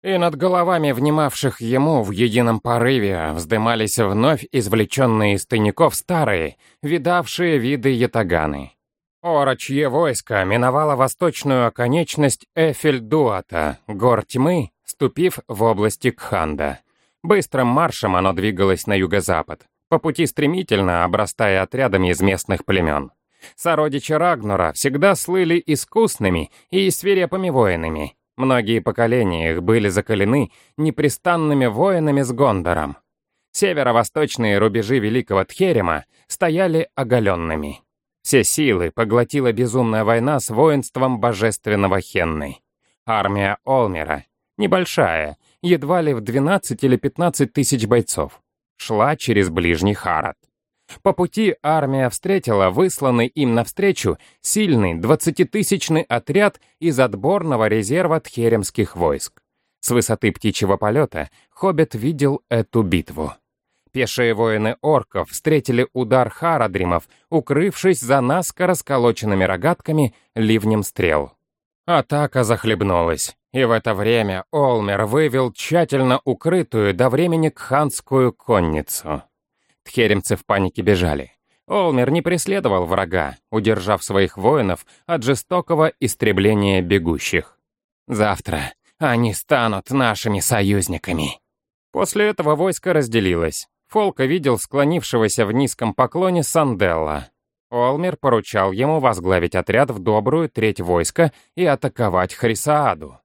и над головами внимавших ему в едином порыве вздымались вновь извлеченные из тайников старые, видавшие виды ятаганы. Орочье войско миновало восточную оконечность Эфель-Дуата, гор тьмы, ступив в области Кханда. Быстрым маршем оно двигалось на юго-запад, по пути стремительно обрастая отрядами из местных племен. Сородичи Рагнура всегда слыли искусными и свирепыми воинами. Многие поколения их были закалены непрестанными воинами с Гондором. Северо-восточные рубежи Великого Тхерема стояли оголенными. Все силы поглотила безумная война с воинством божественного Хенны. Армия Олмера, небольшая, едва ли в 12 или 15 тысяч бойцов, шла через ближний Харад. По пути армия встретила высланный им навстречу сильный 20-тысячный отряд из отборного резерва тхеремских войск. С высоты птичьего полета Хоббит видел эту битву. Пешие воины орков встретили удар харадримов, укрывшись за наскоро сколоченными рогатками ливнем стрел. Атака захлебнулась, и в это время Олмер вывел тщательно укрытую до времени кханскую конницу. Тхеремцы в панике бежали. Олмер не преследовал врага, удержав своих воинов от жестокого истребления бегущих. «Завтра они станут нашими союзниками». После этого войско разделилось. Фолка видел склонившегося в низком поклоне Санделла. Олмер поручал ему возглавить отряд в добрую треть войска и атаковать Хрисааду.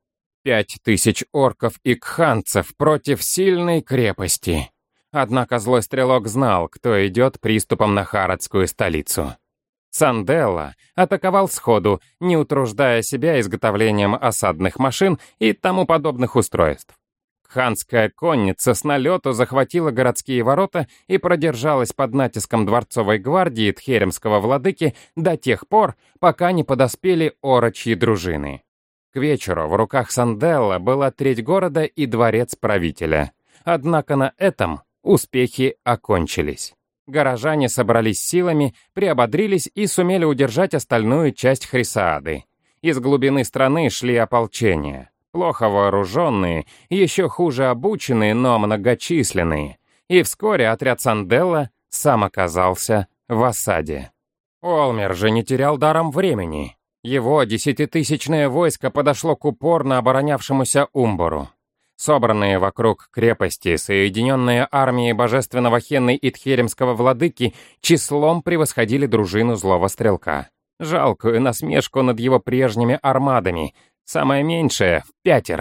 5000 орков и кханцев против сильной крепости. Однако злой стрелок знал, кто идет приступом на харадскую столицу. Санделла атаковал сходу, не утруждая себя изготовлением осадных машин и тому подобных устройств. Кханская конница с налету захватила городские ворота и продержалась под натиском дворцовой гвардии тхеремского владыки до тех пор, пока не подоспели орочьи дружины. К вечеру в руках Санделла была треть города и дворец правителя. Однако на этом успехи окончились. Горожане собрались силами, приободрились и сумели удержать остальную часть Хрисаады. Из глубины страны шли ополчения. Плохо вооруженные, еще хуже обученные, но многочисленные. И вскоре отряд Санделла сам оказался в осаде. Олмер же не терял даром времени. Его 10-тысячное войско подошло к упорно оборонявшемуся Умбору. Собранные вокруг крепости, соединенные армии божественного Хенны и тхеремского владыки числом превосходили дружину злого стрелка. Жалкую насмешку над его прежними армадами, самое меньшее в 5.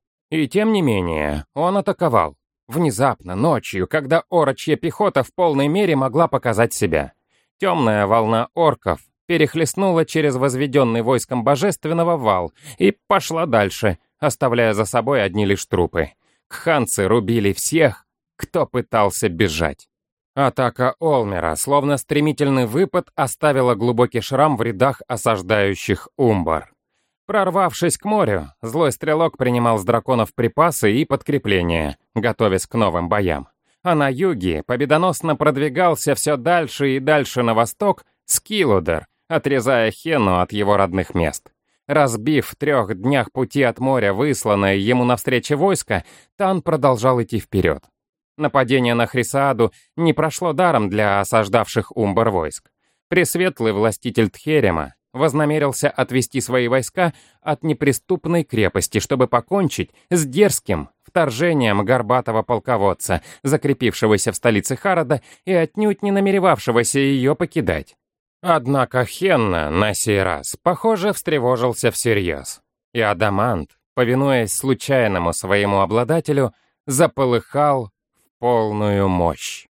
И тем не менее, он атаковал. Внезапно, ночью, когда орочья пехота в полной мере могла показать себя. Темная волна орков перехлестнула через возведенный войском божественного вал и пошла дальше, оставляя за собой одни лишь трупы. Кханцы рубили всех, кто пытался бежать. Атака Олмера, словно стремительный выпад, оставила глубокий шрам в рядах осаждающих Умбар. Прорвавшись к морю, злой стрелок принимал с драконов припасы и подкрепления, готовясь к новым боям. А на юге победоносно продвигался все дальше и дальше на восток Скилудер, отрезая Хенну от его родных мест. Разбив в 3 днях пути от моря высланное ему навстречу войско, Тан продолжал идти вперед. Нападение на Хрисааду не прошло даром для осаждавших Умбар войск. Пресветлый властитель Тхерема вознамерился отвести свои войска от неприступной крепости, чтобы покончить с дерзким вторжением горбатого полководца, закрепившегося в столице Харада и отнюдь не намеревавшегося ее покидать. Однако Хенна на сей раз, похоже, встревожился всерьез. И Адамант, повинуясь случайному своему обладателю, заполыхал в полную мощь.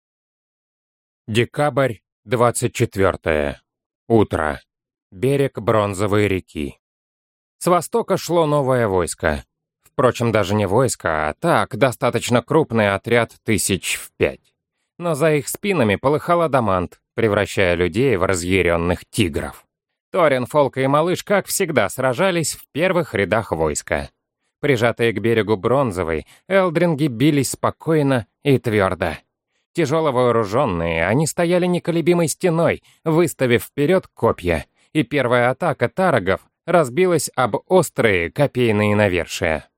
Декабрь, 24. Утро. Берег Бронзовой реки. С востока шло новое войско. Впрочем, даже не войско, а так, достаточно крупный отряд 5 Но за их спинами полыхал Адамант, превращая людей в разъяренных тигров. Торин, Фолка и Малыш, как всегда, сражались в первых рядах войска. Прижатые к берегу Бронзовой, элдринги бились спокойно и твердо. Тяжело вооруженные, они стояли неколебимой стеной, выставив вперед копья, и первая атака тарагов разбилась об острые копейные навершия.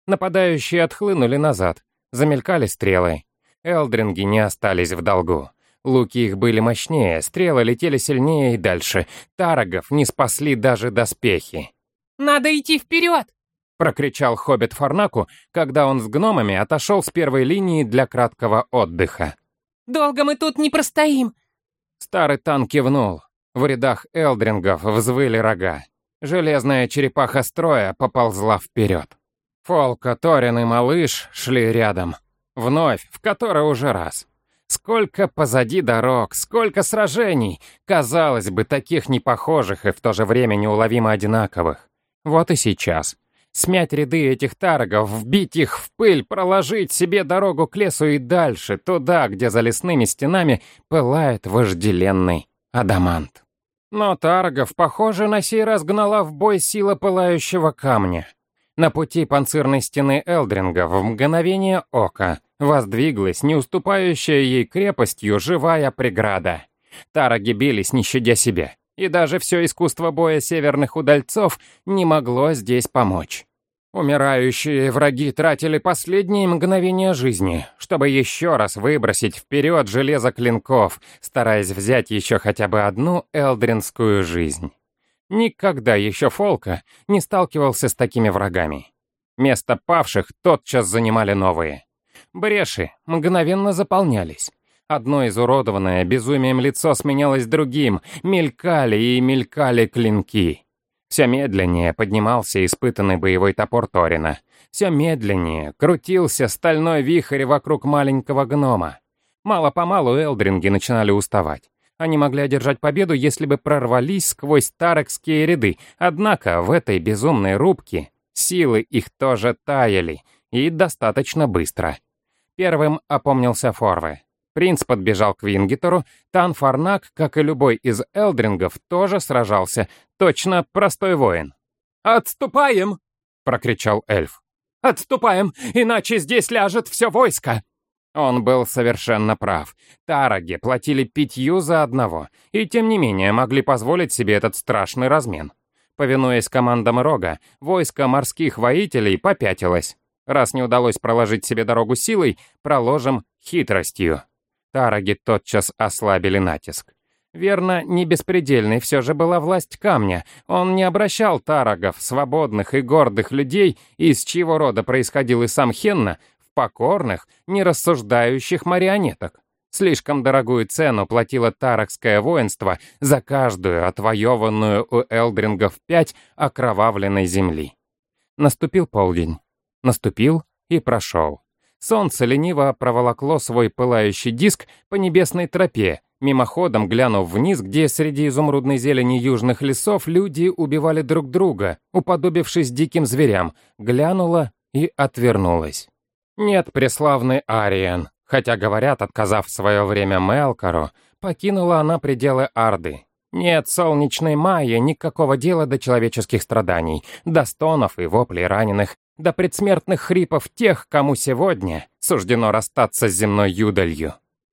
Нападающие отхлынули назад, замелькали стрелы. Элдринги не остались в долгу. Луки их были мощнее, стрелы летели сильнее и дальше. Тарагов не спасли даже доспехи. «Надо идти вперед!» — прокричал хоббит Фарнаку, когда он с гномами отошел с первой линии для краткого отдыха. «Долго мы тут не простоим!» Старый Тан кивнул. В рядах элдрингов взвыли рога. Железная черепаха строя поползла вперед. Фолка, Торин и малыш шли рядом. Вновь, в который уже раз. Сколько позади дорог, сколько сражений, казалось бы, таких непохожих и в то же время неуловимо одинаковых. Вот и сейчас. Смять ряды этих таргов, вбить их в пыль, проложить себе дорогу к лесу и дальше, туда, где за лесными стенами пылает вожделенный адамант. Но таргов, похоже, на сей раз гнала в бой сила пылающего камня. На пути панцирной стены Элдринга в мгновение ока воздвиглась не уступающая ей крепостью живая преграда. Тараги бились, не щадя себя. И даже все искусство боя северных удальцов не могло здесь помочь. Умирающие враги тратили последние мгновения жизни, чтобы еще раз выбросить вперед железо клинков, стараясь взять еще хотя бы одну элдринскую жизнь. Никогда еще Фолка не сталкивался с такими врагами. Место павших тотчас занимали новые. Бреши мгновенно заполнялись. Одно изуродованное безумием лицо сменялось другим, мелькали и мелькали клинки. Все медленнее поднимался испытанный боевой топор Торина. Все медленнее крутился стальной вихрь вокруг маленького гнома. Мало-помалу элдринги начинали уставать. Они могли одержать победу, если бы прорвались сквозь таракские ряды, однако в этой безумной рубке силы их тоже таяли, и достаточно быстро. Первым опомнился Форве. Принц подбежал к Вингитору, Тан Фарнак, как и любой из элдрингов, тоже сражался, точно простой воин. «Отступаем!» — прокричал эльф. «Отступаем, иначе здесь ляжет все войско!» Он был совершенно прав. Тараги платили 5 за одного, и тем не менее могли позволить себе этот страшный размен. Повинуясь командам Рога, войско морских воителей попятилось. Раз не удалось проложить себе дорогу силой, проложим хитростью. Тараги тотчас ослабили натиск. Верно, не беспредельной все же была власть камня. Он не обращал тарагов, свободных и гордых людей, из чьего рода происходил и сам Хенна, в покорных, нерассуждающих марионеток. Слишком дорогую цену платило таракское воинство за каждую отвоеванную у элдрингов 5 окровавленной земли. Наступил полдень. Наступил и прошел. Солнце лениво проволокло свой пылающий диск по небесной тропе, мимоходом глянув вниз, где среди изумрудной зелени южных лесов люди убивали друг друга, уподобившись диким зверям, глянула и отвернулась. Нет преславной Ариен, хотя, говорят, отказав в свое время Мелкору, покинула она пределы Арды. Нет солнечной Майи никакого дела до человеческих страданий, до стонов и воплей раненых, до предсмертных хрипов тех, кому сегодня суждено расстаться с земной юдолью.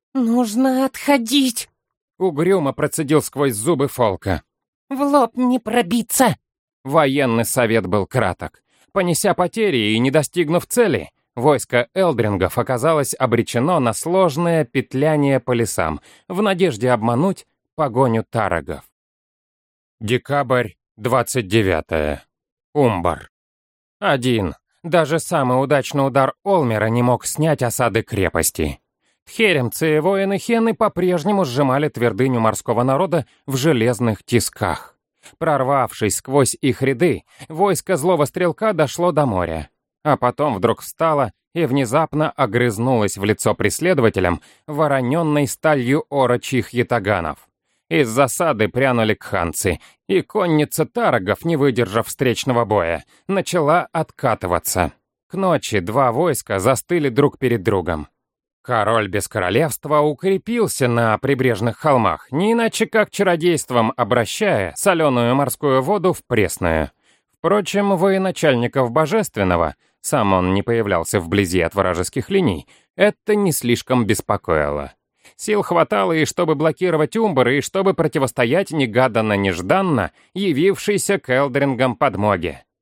«Нужно отходить!» — угрюмо процедил сквозь зубы Фолка. «В лоб не пробиться!» Военный совет был краток. Понеся потери и не достигнув цели, войско элдрингов оказалось обречено на сложное петляние по лесам, в надежде обмануть погоню тарагов. Декабрь, 29. Умбар. Один. Даже самый удачный удар Олмера не мог снять осады крепости. Тхеремцы и воины Хены по-прежнему сжимали твердыню морского народа в железных тисках. Прорвавшись сквозь их ряды, войско злого стрелка дошло до моря. А потом вдруг встало и внезапно огрызнулось в лицо преследователям вороненной сталью орочьих ятаганов. Из засады прянули кханцы, и конница тарагов, не выдержав встречного боя, начала откатываться. К ночи 2 войска застыли друг перед другом. Король без королевства укрепился на прибрежных холмах, не иначе как чародейством обращая соленую морскую воду в пресную. Впрочем, военачальников Божественного, сам он не появлялся вблизи от вражеских линий, это не слишком беспокоило. Сил хватало и чтобы блокировать Умбар, и чтобы противостоять негаданно-нежданно явившейся к элдрингам подмоге.